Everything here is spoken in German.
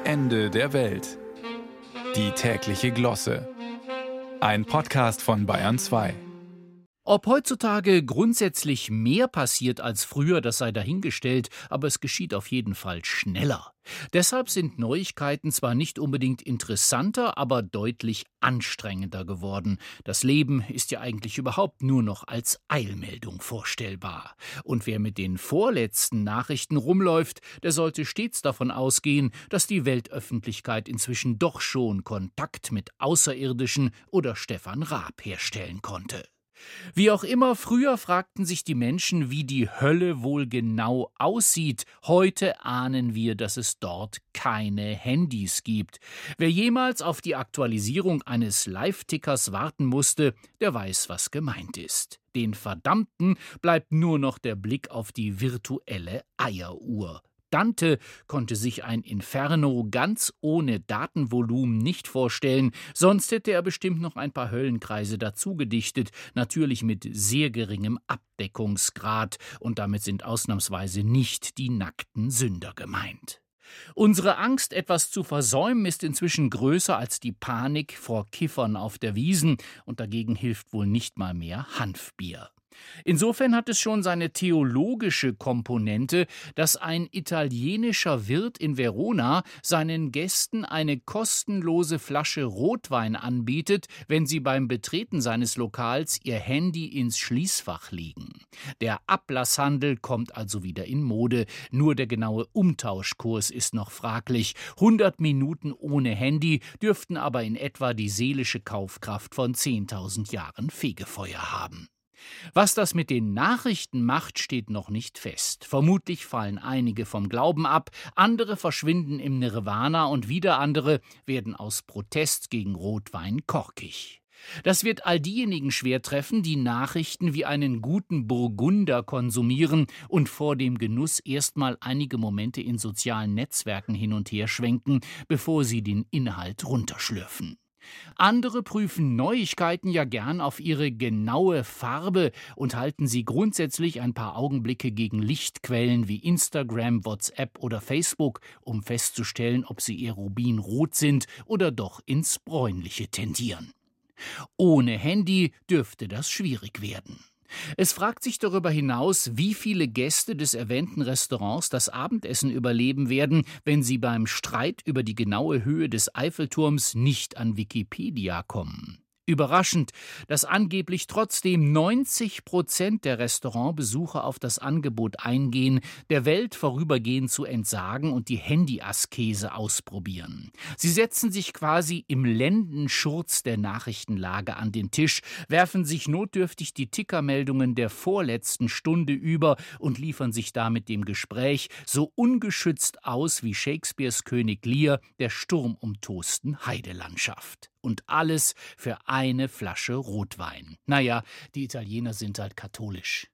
Ende der Welt. Die tägliche Glosse. Ein Podcast von Bayern 2. Ob heutzutage grundsätzlich mehr passiert als früher, das sei dahingestellt, aber es geschieht auf jeden Fall schneller. Deshalb sind Neuigkeiten zwar nicht unbedingt interessanter, aber deutlich anstrengender geworden. Das Leben ist ja eigentlich überhaupt nur noch als Eilmeldung vorstellbar. Und wer mit den vorletzten Nachrichten rumläuft, der sollte stets davon ausgehen, dass die Weltöffentlichkeit inzwischen doch schon Kontakt mit Außerirdischen oder Stefan Raab herstellen konnte. Wie auch immer, früher fragten sich die Menschen, wie die Hölle wohl genau aussieht. Heute ahnen wir, dass es dort keine Handys gibt. Wer jemals auf die Aktualisierung eines Live-Tickers warten musste, der weiß, was gemeint ist. Den Verdammten bleibt nur noch der Blick auf die virtuelle Eieruhr. Dante konnte sich ein Inferno ganz ohne Datenvolumen nicht vorstellen, sonst hätte er bestimmt noch ein paar Höllenkreise dazu gedichtet, natürlich mit sehr geringem Abdeckungsgrad, und damit sind ausnahmsweise nicht die nackten Sünder gemeint. Unsere Angst, etwas zu versäumen, ist inzwischen größer als die Panik vor Kiffern auf der Wiesn, und dagegen hilft wohl nicht mal mehr Hanfbier. Insofern hat es schon seine theologische Komponente, dass ein italienischer Wirt in Verona seinen Gästen eine kostenlose Flasche Rotwein anbietet, wenn sie beim Betreten seines Lokals ihr Handy ins Schließfach legen. Der Ablasshandel kommt also wieder in Mode, nur der genaue Umtauschkurs ist noch fraglich. 100 Minuten ohne Handy dürften aber in etwa die seelische Kaufkraft von 10.000 Jahren Fegefeuer haben. Was das mit den Nachrichten macht, steht noch nicht fest. Vermutlich fallen einige vom Glauben ab, andere verschwinden im Nirvana und wieder andere werden aus Protest gegen Rotwein korkig. Das wird all diejenigen schwer treffen, die Nachrichten wie einen guten Burgunder konsumieren und vor dem Genuss erstmal einige Momente in sozialen Netzwerken hin und her schwenken, bevor sie den Inhalt runterschlürfen. Andere prüfen Neuigkeiten ja gern auf ihre genaue Farbe und halten sie grundsätzlich ein paar Augenblicke gegen Lichtquellen wie Instagram, WhatsApp oder Facebook, um festzustellen, ob sie eher rubinrot sind oder doch ins Bräunliche tendieren. Ohne Handy dürfte das schwierig werden. Es fragt sich darüber hinaus, wie viele Gäste des erwähnten Restaurants das Abendessen überleben werden, wenn sie beim Streit über die genaue Höhe des Eiffelturms nicht an Wikipedia kommen. Überraschend, dass angeblich trotzdem 90% der Restaurantbesucher auf das Angebot eingehen, der Welt vorübergehend zu entsagen und die Handy-Askese ausprobieren. Sie setzen sich quasi im Lendenschurz der Nachrichtenlage an den Tisch, werfen sich notdürftig die Tickermeldungen der vorletzten Stunde über und liefern sich damit dem Gespräch so ungeschützt aus wie Shakespeares König Lear der sturmumtosten Heidelandschaft. Und alles für eine Flasche Rotwein. Naja, die Italiener sind halt katholisch.